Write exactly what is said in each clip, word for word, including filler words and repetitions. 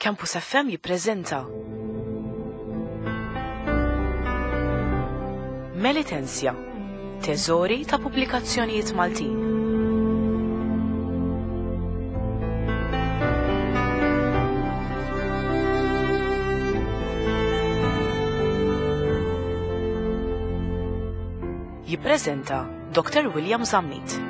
Campus F M jippreżenta Melitensja, teżori ta' pubblikazzjonijiet Maltin. Jippreżenta doktor William Zammit.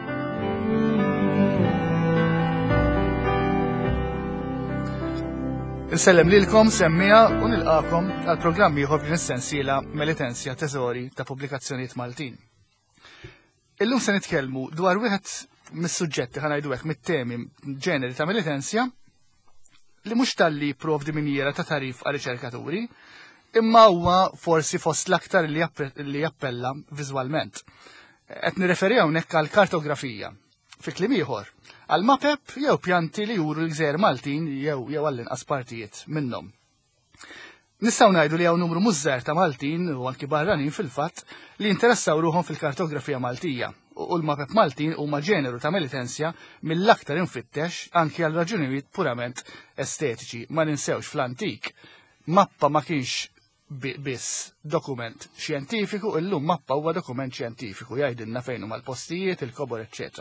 Insellem lilkom semmija u nilqakom għal programmi ieħor f'din is-sensiela Melitensja teżori ta' pubblikazzjonijiet Maltin. Illum se nitkellmu dwar wieħed mis-suġġetti ħanajdu hekk mit-temi ġeneri ta' Melitensja li mhux talli jipprovdi miniera ta' tarif għal riċerkaturi, imma huwa forsi fost l-aktar li jappella viżwalment. Qed nirreferi hawnhekk għal kartografija. Fi kliem ieħor, għal mapep jew pjanti li juru l-gżejjer Maltin jew jew għall-inqas partijiet minnhom. Nistgħu ngħidu li hawn numru mużżar ta' Maltin u anki barranin fil-fatt li jinteressaw ruhom fil-kartografija Maltija u l-mapep Maltin huma ġeneru ta' Melitensja mill-aktar infittex anki għal raġunijiet purament estetiċi. Ma ninsewx fl-antik mappa ma kienx biss dokument xjentifiku, illum mappa huwa dokument xjentifiku jgħidilna fejn huma l-postijiet, il-kobor, eċċetera.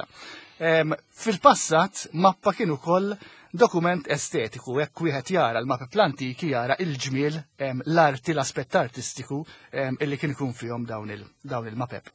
Fil-passat mappa kien ukoll dokument estetiku, hekk wieħed jara l-mappa l-antiki jara il-ġmiel, l-arti, l-aspett artistiku illi kien ikun fihom dawn il-mapep.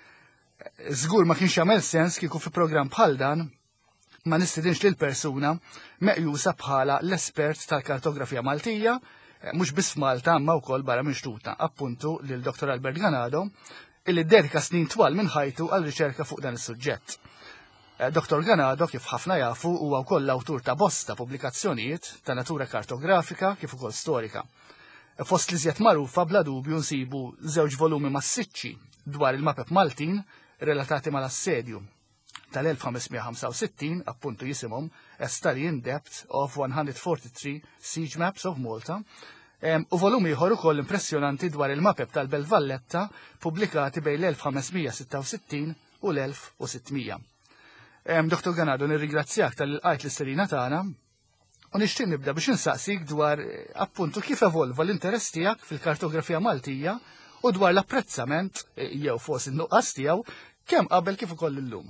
Żgur ma kienx jagħmel sens kieku fi programm bħal dan ma nistidinx lil persuna meqjusa bħala l-espert tal-kartografija Maltija, mhux biss Malta imma wkoll barra mixtuta, appuntu lil doktor Albert Ganado, illi ddedika snin twal minn ħajtu għal riċerka fuq dan is-suġġett. doktor Ganado, kif ħafna jafu, huwa wkoll l-awtur ta' bosta pubblikazzjonijiet ta' natura kartografika kif ukoll storika. Fost li żjed magħrufa bla dubju nsibu żewġ volumi massiċċi dwar il-mapep Maltin relatati mal-assedju tal-elf ħamesmija ħamsa u sittin, appuntu jisimhom A Study in Depth of one hundred forty-three Siege Maps of Malta, u volumi ieħor ukoll impressjonanti dwar il-mapep tal-Belt Valletta pubblikati bejn l-elf ħamesmija sitta u sittin u l-elf u sittmija. doktor Ganado, nirringrazzjak tal-qajt l-isterina tagħna u nixtieq nibda biex insaqsik dwar appuntu kif evolva l-interess tiegħek fil-kartografija Maltija u dwar l-apprezzament jew forsi n-nuqqas tiegħu kemm qabel kif ukoll illum.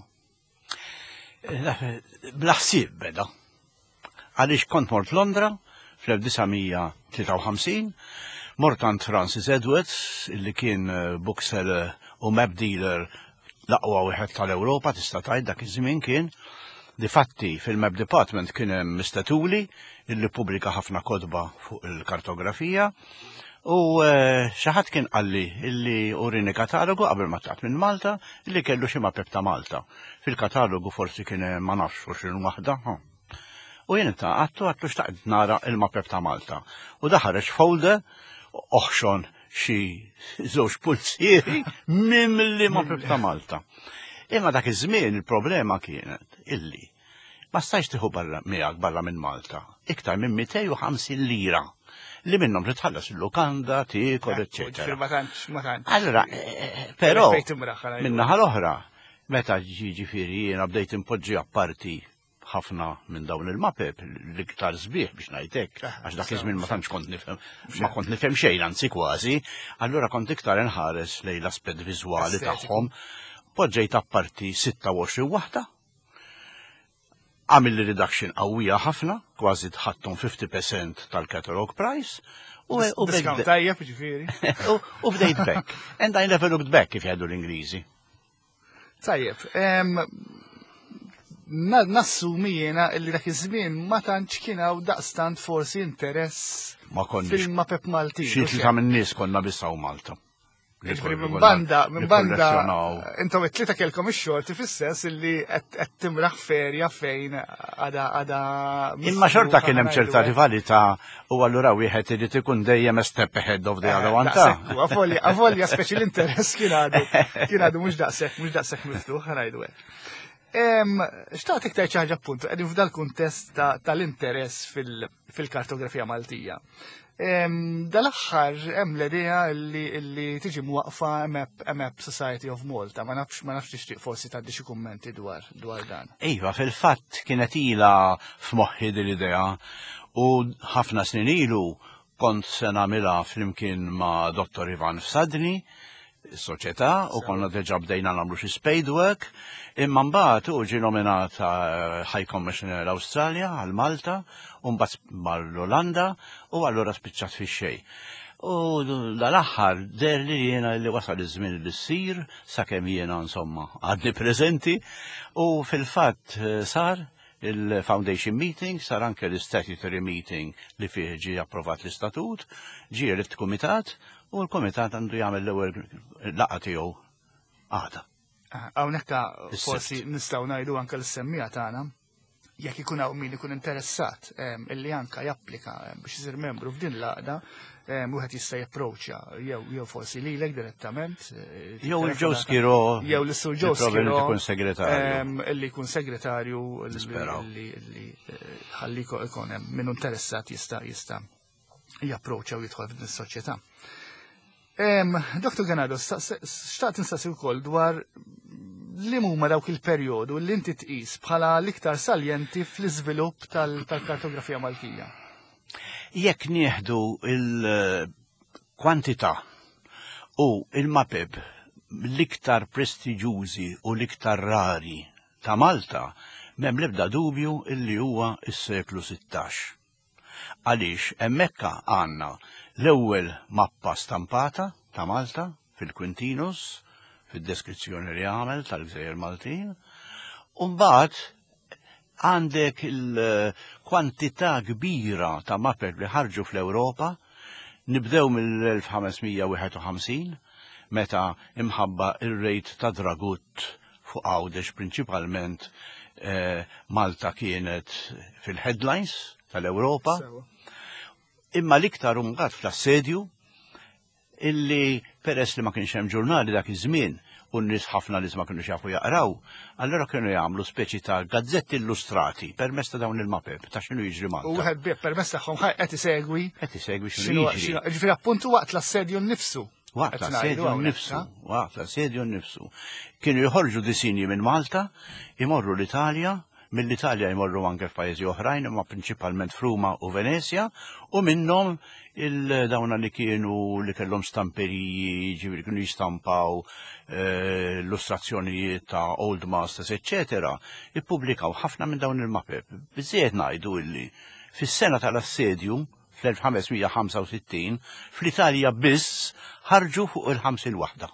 Bl-ħsieb beda. Għaliex kont mort Londra fl-elf disajnmija tlieta u ħamsin, mort għand Francis Edwards, illi kien bookseller u map dealer l-aqwa wieħed tal-Ewropa, tista' tgħid dak iż-żmien kien. Difatti fil-map department kien hemm Mister Tooley, illi pubblika ħafna kotba fuq il-kartografija. U xi ħadd kien qalli illi urini katalogu qabel ma taqt minn Malta illi kellu xi mapep ta' Malta. Fil-katalogu forsi kien ma nafx x'in waħda. U jien ta' għattu għattu xtaqt nara il-mapep ta' Malta. U daħareġ folder oħxon xi żewġ pulsieri mimli mapep ta' Malta. Imma dak iż-żmien il-problema kienet illi ma stajx tieħu barra miegħek barra minn Malta iktar minn mitej u ħamsin lira. Li minnhom titħallas il-lukanda, tikol, eċċetera. Allora, però min-naħa l-oħra, meta ġifieri jiena bdejt impoġġi apparti ħafna minn dawn il-mapep l-iktar sbieħ biex ngħidlek, għax dak iż-żmien ma tantx kont nifhem, ma kont nifhem xejn anzi kważi, allura kont iktar inħares lejn l-aspett viżwali tagħhom, poġġejt apparti sitta u għoxrin waħda. Għamil reduction qawwija ħafna, kważi tħattum fifty percent tal-catalog price. U bdejt back. And I never looked back kif jgħidu l-Ingliżi. Tajjeb, nassumi jiena li dak iż-żmien ma tantx kien hawn daqstant forsi interess fil-mapep Maltin. Xi tlieta min-nies konna bissaw Malta. Minn banda, minn banda, intom it-tlieta kelkom ix-xorti fis-sens illi qed timraħ ferja fejn għada għada. Imma xorta kien hemm ċerta rivalità u allura wieħed irid ikun dejjem a step ahead of the other one ta'. Avolja, avolja speċi l-interess kien għadu kien għadu mhux daqshekk, mhux daqshekk miftuħ ngħidu hekk. Xtaqt iktar xi ħaġa appuntu qegħdin f'dal kuntest tal-interess fil-kartografija Maltija. Dal-aħħar hemm l-idea li tiġi mwaqfa M A P Society of Malta, ma nafx ma nafx tixtieq forsi tgħaddi xi kummenti dwar dwar dan. Iva, fil-fatt kienet ilha f'moħħi din l-idea U ħafna snin ilu kont se nagħmilha flimkien ma' Dottor Ivan Fsadni, is-soċjetà, u konna deġa bdejna nagħmlu xi spadework, imma mbagħad hu ġie nominata High Commissioner l-Awstralja għal Malta, u mbagħad mal-Olanda, u allura spiċċat fix-xejn. U dal-aħħar der li jiena li wasal iż-żmien li ssir sakemm jiena insomma għadni preżenti, u fil-fatt sar il-Foundation Meeting, sar anke l-Statutory Meeting li fih ġie approvat l-istatut, ġie elitt kumitat, u l-kumitat għandu jagħmel l-ewwel laqgħa tiegħu għada. Hawnhekk forsi nistgħu ngħidu anke l-semmija tagħna jekk ikun hawn min ikun interessat illi anke japplika biex isir membru f'din l-għaqda, wieħed jista' japproċċja jew jew forsi lilek direttament. Jew il-Ġew Skiro. Jew l-Sur Ġew Skiro. Ikun segretarju. Illi jkun segretarju li ħalli jkun hemm min interessat jista' jista' japproċċja u jidħol f'din is-soċjetà. Doktor Ganado, xtaqt nistaqsi wkoll dwar li huma dawk il-perjodu li inti tqis bħala l-iktar saljenti fl-iżvilupp tal-kartografija Maltija. Jekk nieħdu il-kwantità u il-mapeb l-iktar prestiġjużi u l-iktar rari ta' Malta, m'hemm l-ebda dubju illi huwa s-seklu sittax. Għaliex hemmhekk għandna l-ewwel mappa stampata ta' Malta fil-Quintinus, fid-deskrizzjoni li għamel tal-Gżejjer Maltin, u mbagħad għandek il-kwantità kbira ta' mapper li ħarġu fl-Ewropa, nibdew mill-elf ħamesmija wieħed u ħamsin, meta imħabba ir-rejt ta' dragut fuq Għawdex prinċipalment Malta kienet fil-headlines tal-Ewropa, imma l-iktar mbagħad fl-assedju illi peress li ma kienx hemm ġurnali dak iż-żmien u n-nies ħafna li ma kienux jafu jaqraw, allura kienu jagħmlu speċi ta' gazzetti illustrati permezz ta' dawn il-mapep ta' x'inhu jiġri Malta. U wieħed bih permezz tagħhom qed isegwi. Qed isegwi x'inhu jiġri. Ġifieri appuntu waqt l-assedju nnifsu. Waqt l-assedju nnifsu, waqt l-assedju nnifsu. Kienu joħorġu disinji minn Malta, imorru l-Italja, mill-Italja jmorru anke f'pajjiżi oħrajn, imma prinċipalment Fruma u Venezia, u minnhom il-dawna li kienu li kellhom stamperiji, ġifieri kienu jistampaw illustrazzjonijiet ta' Old Masters, eccetera, ippubblikaw ħafna minn dawn il-mapep. Biżżejjed ngħidu illi fis-sena tal-assedju fl-elf ħamesmija ħamsa u sittin fl-Italja biss ħarġu fuq il-ħamsil waħda.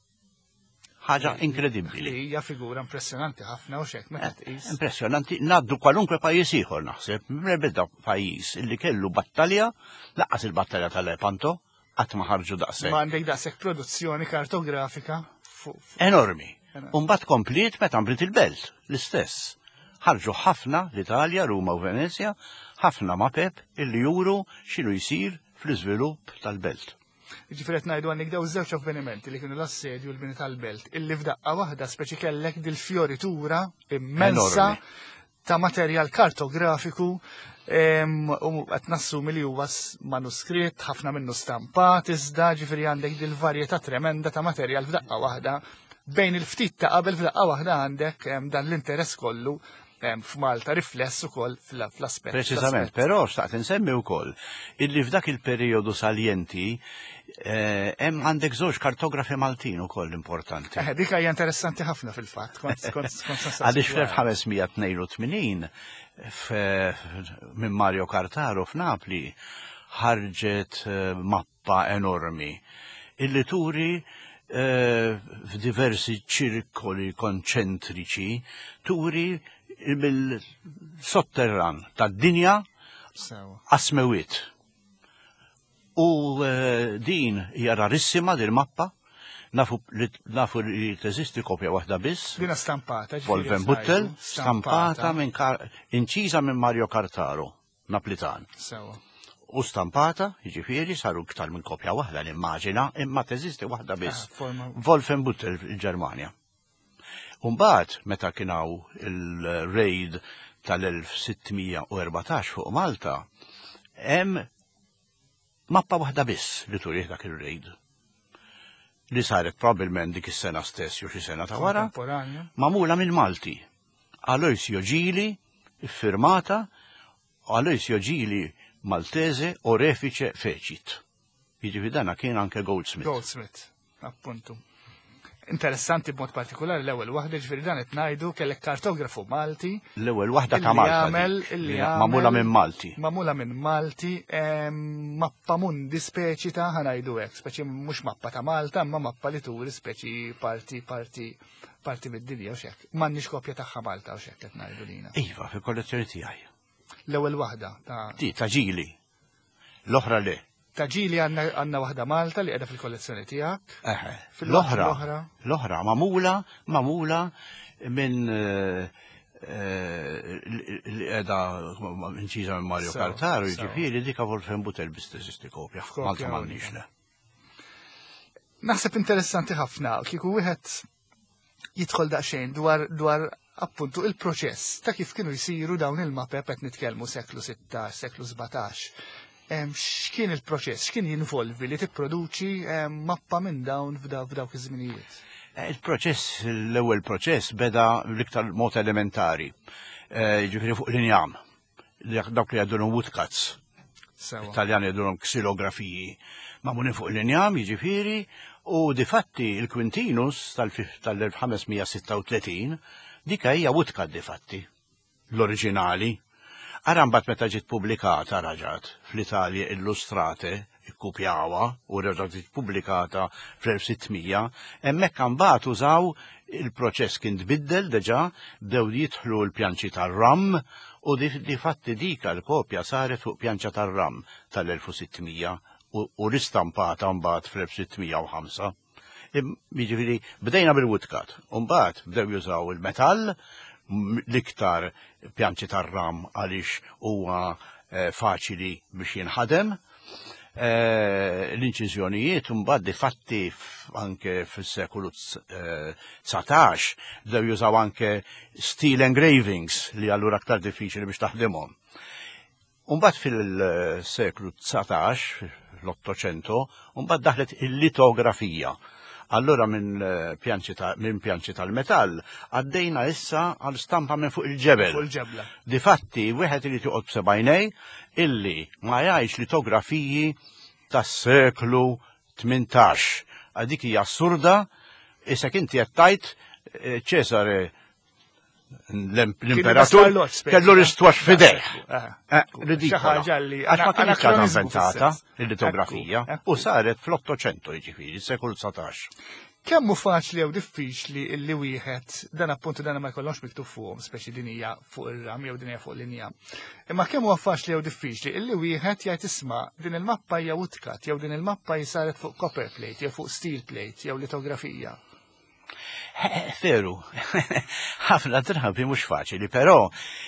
Ħaġa inkredibbli. Li hija figura impressjonanti ħafna u xek meta tqis. Impressjonanti, ngħaddu kwalunkwe pajjiż ieħor naħseb, m'ebda pajjiż illi kellu battalja, laqqas il-battalja tal-Lepanto, qatt ma ħarġu daqshekk. Ma għandek daqshekk produzzjoni kartografika enormi. U mbagħad komplit meta mbrit il-Belt, l-istess. Ħarġu ħafna l-Italja, Ruma u Venezia, ħafna mapep illi juru x'inhu jsir fl-iżvilupp tal-Belt. Ġifieri qed ngħidu għandek daw żewġ avvenimenti li kienu l-assedju u l-bini tal-Belt, illi f'daqqa waħda speċi kellek dil-fjoritura immensa ta' materjal kartografiku u qed nassumi li huwa manuskritt, ħafna minnu stampat, iżda ġifieri għandek dil-varjetà tremenda ta' materjal f'daqqa waħda. Bejn il-ftit ta' qabel f'daqqa waħda għandek dan l-interess kollu f'Malta rifless ukoll fl-aspett. Preċiżament, però xtaqt insemmi wkoll illi f'dak il-perjodu saljenti hemm għandek żewġ kartografi Maltin ukoll importanti. Eh, dik hija interessanti ħafna fil-fatt. Għaliex fl-elf ħamesmija tnejn u tminin minn Mario Cartaro f'Napli ħarġet mappa enormi illi turi f'diversi ċirkoli konċentriċi turi bil-sotterran tad-dinja asmewit. U din hija rarissima din mappa, nafu li teżisti kopja waħda biss. Dina stampata. Wolfenbüttel, stampata minn inċiża minn Mario Cartaro, Naplitan. U stampata, jiġifieri saru iktar minn kopja waħda nimmaġina, imma teżisti waħda biss. Wolfenbüttel il-Ġermanja. Umbagħad meta kien hawn il-rejd tal-elf sittmija u erbatax fuq Malta, hemm mappa waħda biss li turih dak ir-rejd. Li saret probabbilment dik is-sena stess jew xi sena ta' wara, magħmula minn Malti. Aloisio Gili, iffirmata Aloisio Ġili Maltese Orefice Fecit. Jiġifieri dana kien anke Goldsmith. Goldsmith, appuntu. Interessanti b'mod partikolari l-ewwel waħda ġifieri dan qed ngħidu kellek kartografu Malti. L-ewwel waħda ta' illi Malta. jagħmel- dik, illi li jagħmel- Magħmula minn Malti. Mamula minn Malti, em, mappa mundi speċi ta' ħanajdu hekk, speċi mhux mappa ta' Malta, imma mappa li turi speċi parti parti parti mid-dinja u xek. M'għandniex kopja tagħha Malta u xek qed ngħidu lina. Iva, fil-kollezzjoni tiegħi. L-ewwel waħda ta' Ti ta' Ġili. L-oħra le. ta' ġili għandna għandna waħda Malta li qiegħda fil-kollezzjoni tiegħek. Eħe. Fil-waħda L-oħra. l-oħra. L-oħra mamula, mamula minn eh, eh, li qiegħda inċiża minn Mario Sewa, Cartaro, sewa. jiġifieri dika Wolfgang Butel biss teżisti kopja. F'kopja Malta m'għandix unika. le. Naħseb interessanti ħafna kieku wieħed jidħol daqsxejn dwar dwar appuntu il-proċess ta' kif kienu jsiru dawn il-mapep qed nitkellmu seklu sittax, seklu sebatax. Em, X'kien il-proċess, x'kien jinvolvi li tipproduċi em, mappa minn dawn f'daw- f'dawk iż-żminijiet? Eh, Il-proċess, l-ewwel proċess beda l-iktar mod elementari. Eh, Ġifieri fuq l-injam. Li- Dawk li għadulhom woodcuts. Sewa. Italjani għadulhom ksilografiji. Mamuni fuq l-injam, jiġifieri, u difatti il-Quintinus tal-1536 dika hija woodcut difatti. L-oriġinali. Ara mbagħad meta ġiet pubblikata raġat fl-Italja illustrate, ikkupjawa u reġgħet ġiet pubblikata fl-sittmija, hemmhekk mbagħad użaw il-proċess kien tbiddel deġa bdew jidħlu l-pjanċi tar-ram u di fatti dika l-kopja saret fuq pjanċa tar-ram tal-sittmija u u ristampata mbagħad fl-sittmija u ħamsa. Jiġifieri bdejna bil-woodcut, u mbagħad bdew jużaw il-metall m- l-iktar pjanċi tar-ram għaliex huwa eh, faċili biex jinħadem. Eh, L-inċiżjonijiet mbagħad difatti f- anke fis-sekulu tsatax bdew jużaw anke steel engravings li allura aktar diffiċli biex taħdimhom. Umbagħad fil-seklu tsatax, l-Ottocento, umbagħad daħlet il-litografija. Allura minn eh, pjanċi ta- minn pjanċi tal-metall għaddejna issa għal stampa minn fuq il-ġebel. Fuq il-ġebla. Difatti, wieħed li toqgħod b'sebgħinej illi ma jgħix litografiji tas-seklu tmintax. Għadik hija assurda, issa inti qed tajt eh, Cesare l-imperatur kellu l-istwax fideh. Xi ħaġa li Għax ma kienx kata anakronizmu inventata fis-sens. il-litografija Ekku, ekku. u saret fl-Ottocento jiġifieri, sekulu tsatax. Kemm hu faċli jew diffiċli illi wieħed dan appuntu dan ma jkollhomx miktub fuqhom, speċi din hija fuq ir-ram jew din hija fuq l-inja. Imma kemm huwa faċli jew diffiċli illi wieħed jgħid isma' din il-mappa hija woodcut jew din il-mappa jisaret fuq copper plate jew fuq steel plate jew litografija. Veru, ħafna drabi mhux faċili, però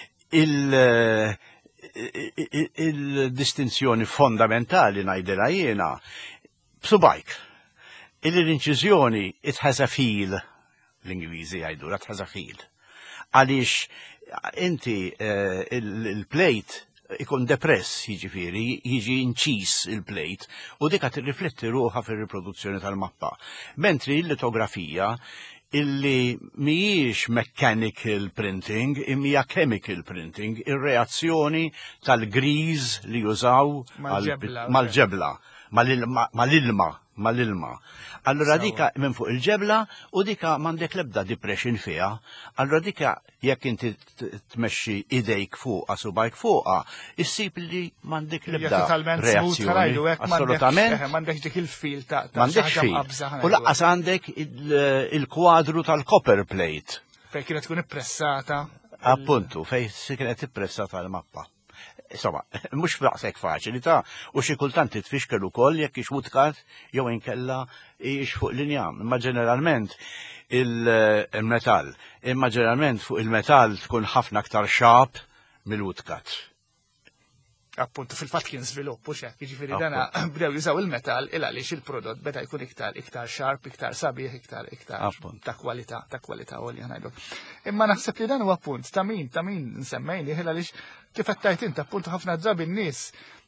il- il- il-distinzjoni fondamentali ngħidilha jiena b'subajk. Il-inċiżjoni it has a feel, l-Ingliżi jgħidu, it has a feel. Għaliex inti eh, il- il-plate ikun depress jiġifieri, jiġi inċis il-plate u dika tirrifletti ruħha fir-riproduzzjoni tal-mappa. Mentri l-litografija illi mhijiex mechanical printing, imma chemical printing, ir-reazzjoni tal-griż li jużaw Mal-ġebla, għal- mal-ġebla, mal-ilma, mal-ilma, mal-ilma. Allura Sawa. dika minn fuq il-ġebla u dika m'għandek l-ebda depression fiha. Allura dika jekk inti t- tmexxi idejk fuqha subajk fuqha, issib li m'għandek Hija l-ebda totalment smooth reazzjoni. ħarajdu hekk m'għandek- Assolutament. eħe, m'għandek dik il-fil ta' ta' M'għandek xi ħaġa fil. mqabża U ħanajdu laqqas għandek il- il-kwadru tal-copper plate. fejn kienet tkun ippressata. Appuntu, fej si kienet ippressata l-mappa. Insomma, mhux fraqsek faċili ta' u xi kultant titfixkel ukoll jekk ix woodcut jew inkella ix fuq l-injam. Imma ġeneralment il-metall, imma ġeneralment fuq il-metall tkun ħafna aktar sharp mill-woodcut. Appuntu fil-fatt kien żvilupp u xek, jiġifieri dana bdew jużaw il-metall il għaliex il-prodott beda jkun iktar iktar sharp, iktar sabiħ, iktar iktar Appunt. ta' kwalità, ta' kwalità għolja ngħidu. Imma naħseb li dan huwa appunt ta' min ta' min nsemmejni ħil għaliex kif qed tajt inti appuntu ħafna drabi n-nies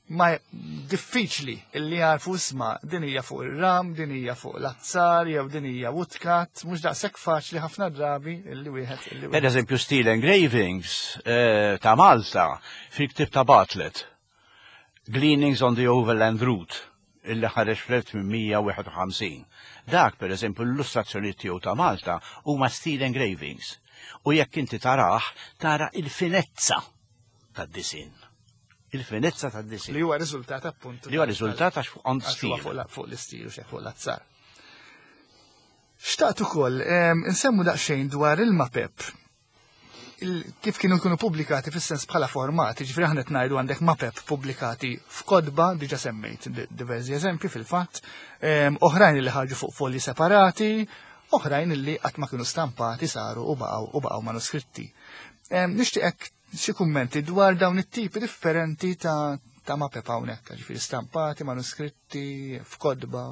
ma diffiċli illi jarfu isma' din hija fuq ir-ram, din hija fuq l-azzar, jew din hija woodcut, mhux daqshekk faċli ħafna drabi illi wieħed illi Per eżempju steel engravings eh, ta' Malta fil-ktib ta' Bartlett. Gleanings on the Overland Route illi ħareġ fl-mija wieħed u ħamsin. Dak per eżempju l-illustrazzjoni tiegħu ta' Malta huma steel engravings. U jekk inti taraħ, tara il-finezza tad-disin. Il-finezza tad-disin. Li huwa riżultat appunt. Li huwa riżultat għax on steel. Fuq l-istil u xejn fuq l-azzar. Xtaqt ukoll insemmu daqsxejn dwar il-mapep. Kif kienu jkunu pubblikati fis-sens bħala formati, ġifri aħna qed ngħidu għandek mapep pubblikati f'kodba, diġà semmejt diversi eżempji fil-fatt, oħrajn li ħarġu fuq folji separati, oħrajn li qatt ma kienu stampati saru u baqgħu u baqgħu manuskritti. Nixtieqek xi kummenti dwar dawn it-tipi differenti ta' ta' mapep hawnhekk, ġifieri stampati, manuskritti, f'kodba.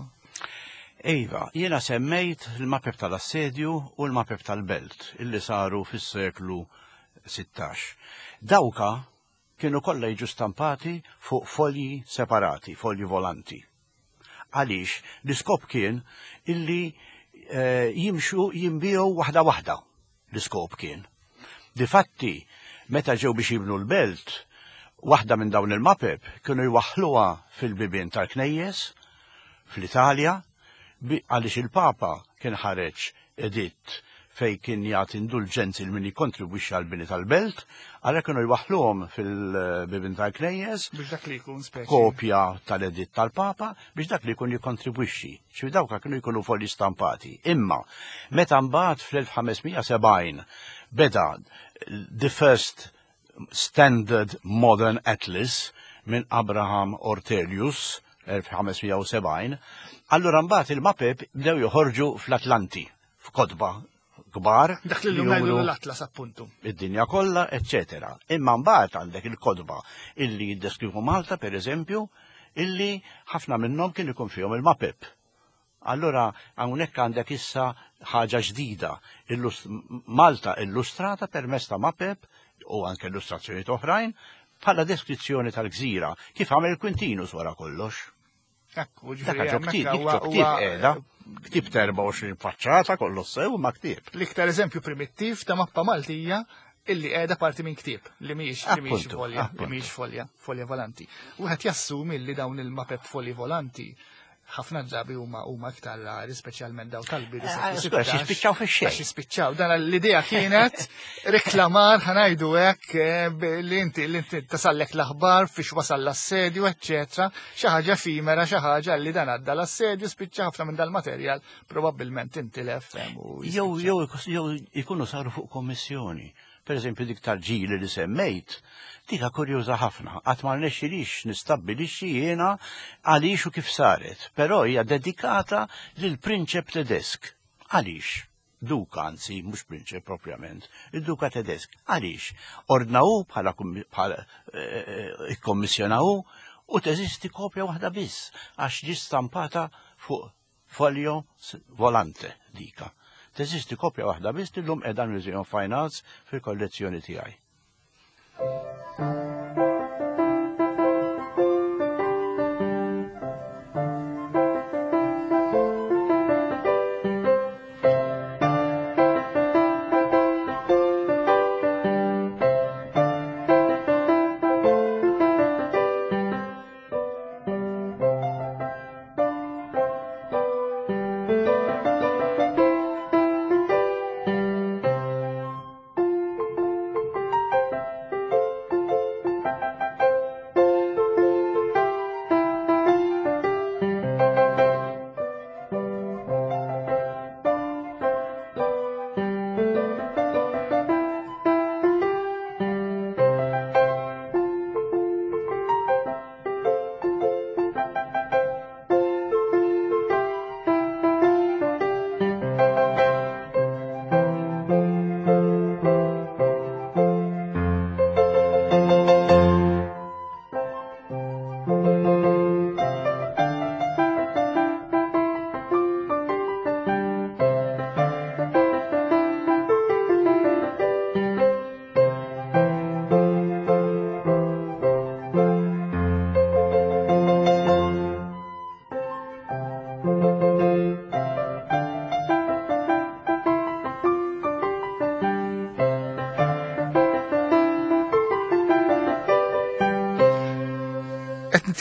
Iva, jiena semmejt il-mapep tal-assedju u l-mapep tal-belt illi saru fis-seklu sittax. Dawka kienu kollha jiġu stampati fuq folji separati, folji volanti. Għaliex l-iskop kien illi eh, jimxu jimbijaw waħda waħda. L-iskop kien. Difatti, meta ġew biex jibnu l-belt, waħda minn dawn il-mapep kienu jwaħluha fil-bibien tal-Knejjes fl-Italja, għaliex il-Papa kien ħareġ editt fej kien jagħti indulġenzi l min jikkontribwixxi għal bini tal-belt, għalhekk kienu jwaħluhom fil-bibien tal-Knejjes biex dak li jkun speċi kopja tal-editt tal-Papa biex dak li jkun jikkontribwixxi. Xi dawk kienu jkunu folji stampati. Imma meta mbagħad fl-elf ħamesmija u sebgħin beda the first standard modern atlas minn Abraham Ortelius elf ħamesmija u sebgħin, allura mbagħad il-mapep bdew joħorġu fl-Atlanti, f'kodba kbar. Dak li llum ngħidu l-Atlas appuntu. Id-dinja kollha, eċċetera. Imma mbagħad għandek il-kodba illi jiddeskrivu Malta pereżempju, illi ħafna minnhom kien ikun fihom il-mapep. Allura hawnhekk għandek issa ħaġa ġdida, Malta illustrata permezz ta' mapep u anke illustrazzjonijiet oħrajn bħala deskrizzjoni tal-gżira, kif għamel Quintinus wara kollox. Ekku, Dakka ktib, ktib qiegħda, ktib ta' erba' u għoxrin faċċata kollu sew ma ktib. L-iktar eżempju primittiv ta' mappa Maltija illi qiegħda parti minn ktib li mhijiex li mhijiex folja, li mhijiex folja, folja volanti. Wieħed jassumi li dawn il-mapep folji volanti ħafna drabi huma huma iktar rari, speċjalment daw tal-bidu. Spiċċaw fix-xejn. Spiċċaw. Dan l-idea kienet reklamar ħanajdu hekk li inti li inti tasallek l-aħbar fiex wasal l-assedju, eċċetera, xi ħaġa fimera, xi ħaġa li dan għadda l-assedju, spiċċa ħafna minn dal-materjal probabbilment intilef. Jew jew jew ikunu saru fuq kommissjoni. Per eżempju dik tal-ġili li semmejt, dika kurjuża ħafna, qatt ma rnexxilix nistabbilixxi jiena għaliex u kif saret, però hija dedikata lil prinċep Tedesk. Għaliex? Duka anzi, mhux prinċep propjament, id-Duka Tedesk. Għaliex? Ordnaw bħala ikkommissjonaw u teżisti kopja waħda biss, għax ġi stampata fuq folio volante dika. Teżisti kopja waħda biss illum qiegħda Museum of Fine Arts fil-kollezzjoni tiegħi.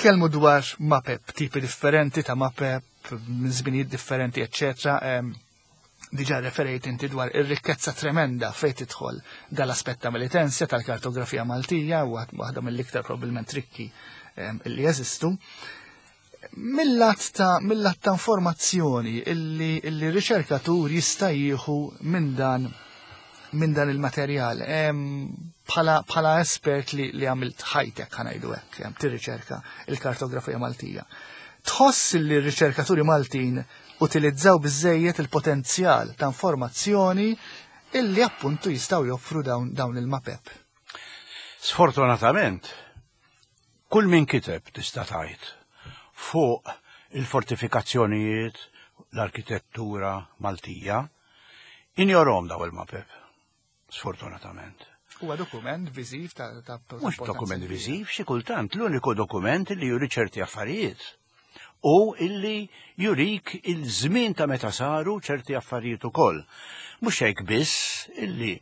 nitkellmu dwar mapep, tipi differenti ta' mapep, żminijiet differenti, eccetera. Diġà referejt inti dwar ir-rikkezza tremenda fejn tidħol dal-aspett ta' militenzja tal-kartografija Maltija u waħda mill-iktar probabbilment trikki illi jeżistu. Millat ta' millat ta' informazzjoni illi illi riċerkatur jista' jieħu minn dan minn dan il-materjal. Bħala espert li li għamilt ħajtek ħanajdu hekk, tirriċerka il-kartografija Maltija. Tħoss li r-riċerkaturi Maltin utilizzaw biżejjed il-potenzjal ta' informazzjoni illi appuntu jistgħu joffru dawn dawn il-mapep. Sfortunatament, kull min kiteb tista' tgħid fuq il-fortifikazzjonijiet, l-arkitettura Maltija, injorhom daw il-mapep. Sfortunatament. Huwa dokument viżiv ta' ta' Mhux dokument viżiv, xi kultant l-uniku dokument li juri ċerti affarijiet. U illi jurik il-żmien ta' meta saru ċerti affarijiet ukoll. Mhux hekk biss illi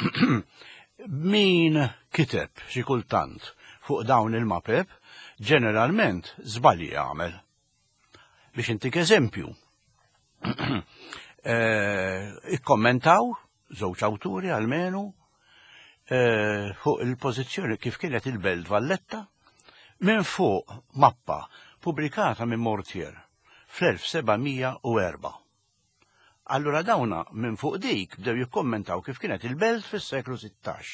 min kiteb xi kultant fuq dawn il-mapep ġeneralment żbalji jagħmel. Biex intik eżempju, ikkommentaw żewġ awturi almenu fuq il-pożizzjoni kif kienet il-Belt Valletta minn fuq mappa pubblikata minn Mortier fl-elf sebgħimija u erba'. Allura dawna minn fuq dik bdew jikkommentaw kif kienet il-Belt fis-seklu sittax.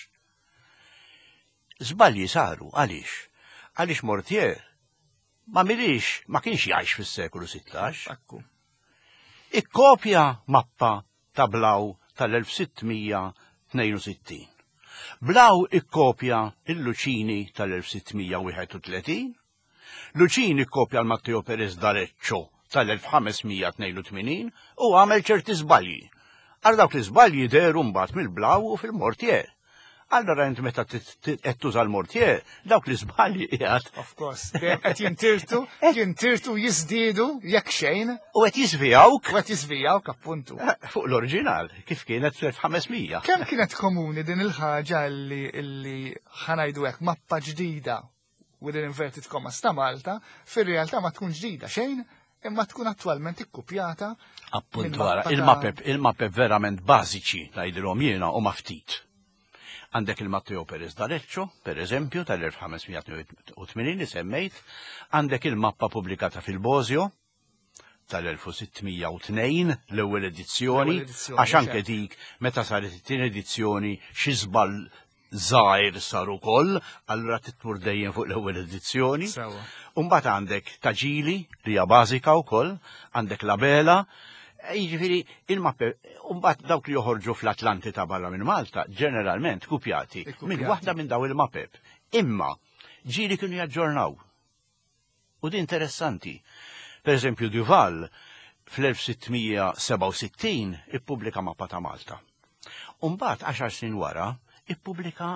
Żbalji saru għaliex? Għaliex Mortier ma milix ma kienx jgħix fis-seklu sittax. Ikkopja mappa ta' Blaw tal-elf sittmija tnejn u sittin. Blaw ikkopja il-Luċini tal-elf sittmija wieħed u tletin, Luċini ikkopja l-Matteo Perez d'Areccio tal-elf ħamesmija tnejn u tminin u għamel ċerti żbalji. Għal dawk li żbalji deru mbagħad mill-Blaw u fil-Mortier. Allora int meta qed tuża l-Mortier, dawk li żbalji qiegħed. Of course, qed jintirtu, jintirtu jiżdiedu jekk xejn. U qed jiżvijawk. U qed jiżvijawk appuntu. Fuq l-oriġinal, kif kienet fl-elf ħamesmija. Kemm kienet komuni din il-ħaġa li li ħanajdu hekk mappa ġdida within inverted commas ta' Malta, fir-realtà ma tkun ġdida xejn, imma tkun attwalment ikkupjata. Appuntu wara, il-mapep, il-mapep verament bażiċi tgħidilhom jiena u ma ftit. Għandek il-Matteo Perez d'Areccio, per eżempju, tal-elf ħamesmija u tminin li semmejt, għandek il-mappa pubblikata fil-Bosio, tal-elf sittmija u tnejn, l-ewwel edizzjoni, għax anke dik meta saret it-tieni edizzjoni xi żball żgħir saru wkoll, allura titmur dejjem fuq l-ewwel edizzjoni. Mbagħad għandek Taġili li hija bażika wkoll, għandek Labela. Jiġifieri il-mappe, mbagħad dawk li joħorġu fl-Atlanti ta' barra minn Malta, ġeneralment kupjati minn waħda minn daw il-mapep. Imma ġieli kienu jaġġornaw. U di interessanti. Per eżempju Duval fl-elf sittmija seba' u sittin ippubblika mappa ta' Malta. U mbagħad għaxar snin wara ippubblika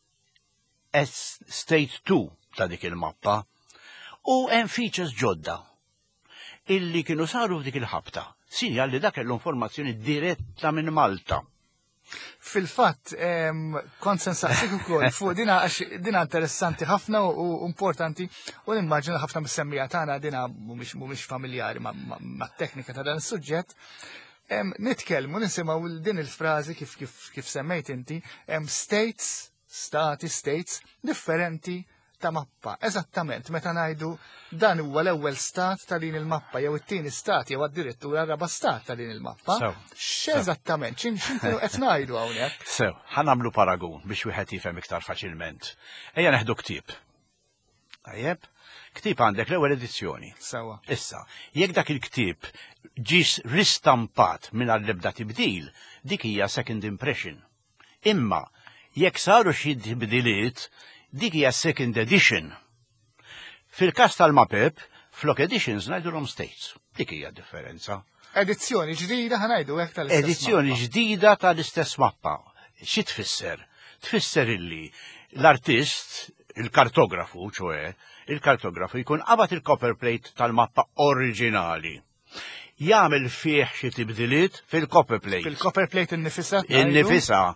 State two ta' dik il-mappa u hemm features ġodda illi kienu saru f'dik il-ħabta. Sinja li dak l-informazzjoni diretta minn Malta. Fil-fatt, kont se nsaqsik ukoll fuq dina għax dina interessanti ħafna u importanti u nimmaġina ħafna mis-semmija tagħna dina mhumiex familjari mat-teknika ta' dan is-suġġett. Nitkellmu nisimgħu din il-frażi kif kif semmejt inti, states, stati, states differenti ta' mappa. Eżattament, meta ngħidu dan huwa l-ewwel stat ta' din il-mappa jew it-tieni stat jew addirittura raba stat ta' din il-mappa. X'eżattament, x'inkienu qed ngħidu hawnhekk? Sew, ħanamlu paragun biex wieħed jifhem iktar faċilment. Ejja neħdu ktieb. Tajjeb, ktieb għandek l-ewwel edizzjoni. Sewa. Issa, jekk dak il-ktieb ġis ristampat mingħajr l-ebda tibdil, dik hija second impression. Imma jekk saru xi tibdiliet, dik hija second edition. Fil-każ tal-mapep, flok editions ngħidulhom states. Dik hija differenza. Edizzjoni ġdida ħanajdu hekk tal-istess. Edizzjoni ġdida tal-istess mappa. Xi tfisser? Tfisser illi l-artist, il-kartografu, ċoe, il-kartografu jkun qabad il-copper plate tal-mappa oriġinali. Jagħmel fih xi tibdiliet fil-copper plate. Fil-copper plate innifisha. Innifisha.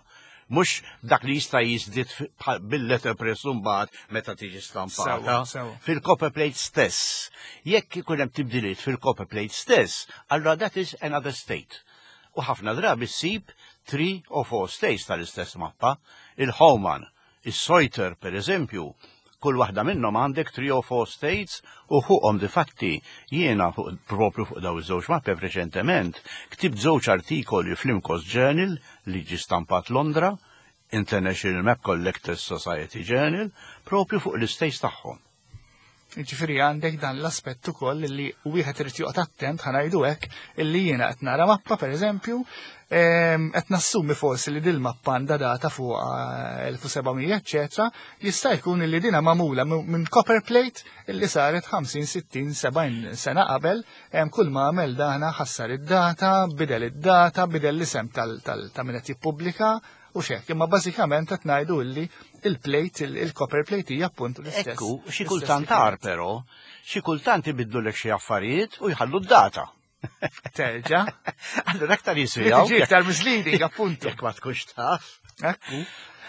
Mux dak li jista' jiżdied bil-letterpress mbagħad meta tiġi stampata. Sewa, sewa. Fil-copper plate stess. Jekk ikun hemm tibdiliet fil-copper plate stess, allura that is another state. U ħafna drabi ssib three or four states tal-istess mappa. Il-Homan, is-Sojter per eżempju, kull waħda minnhom għandek three or four states u fuqhom difatti jiena fuq propju fuq daw iż-żewġ mapep reċentement ktibt żewġ artikoli fl-Imcos Journal li ġi stampat Londra, International Map Collectors Society Journal, propju fuq l-istates tagħhom. Ġifieri għandek dan l-aspett ukoll li wieħed irid joqgħod attent ħanajdu hekk illi jiena qed nara mappa pereżempju qed nassumi forsi li dil mappa għandha data fuq elf u sebgħmija eċetera, jista' jkun li dinha magħmula minn copper plate illi saret ħamsin, sittin, sebgħin sena qabel, kull ma għamel dana ħassar id-data, bidel id-data, bidel l-isem ta' min qed jippubblika u xek, imma bażikament qed ngħidu illi il-plate, il-copper plate hija appuntu l-istess. Ekku, xi kultant tar però, xi kultant ibidlu lek xi affarijiet u jħallu d-data. Terġa'. Allura aktar jiswijaw. Tiġi iktar misleading appuntu. Jekk ma tkunx taf. Ekku.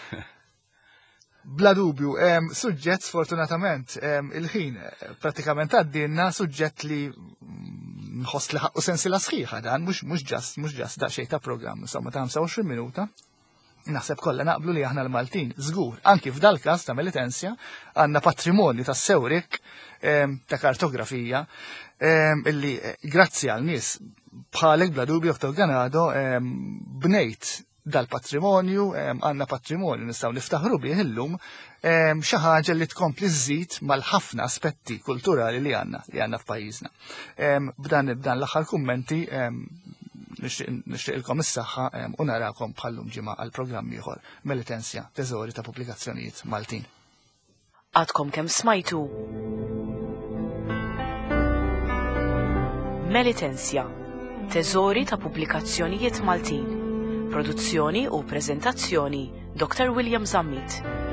Bla dubju, suġġett sfortunatament il-ħin pratikament għaddinna suġġett li nħoss li ħaqqu sensiela sħiħa dan, mhux mhux ġast mhux ġast daqsxejn ta' programm, insomma ta' ħamsa u għoxrin minuta. Naħseb kollha naqblu li aħna l-Maltin, żgur, anki f'dal każ ta' Melitensja għandna patrimonju ta' sewrik ta' kartografija illi grazzi għal nies bħalek bla dubju Doktor Ganado bnejt dal-patrimonju, għandna patrimonju nistgħu niftaħru bih illum xi ħaġa li tkompli żżid mal-ħafna aspetti kulturali li għandna li għandna f'pajjiżna. B'dan l-aħħar kummenti nixtieqilkom is-saħħa u narakom bħallum ġimgħa għal programm ieħor Melitensja Teżori ta' Pubblikazzjonijiet Maltin. Għadkom kemm smajtu Melitensja Teżori ta' Pubblikazzjonijiet Maltin. Produzzjoni u preżentazzjoni Doktor William Zammit.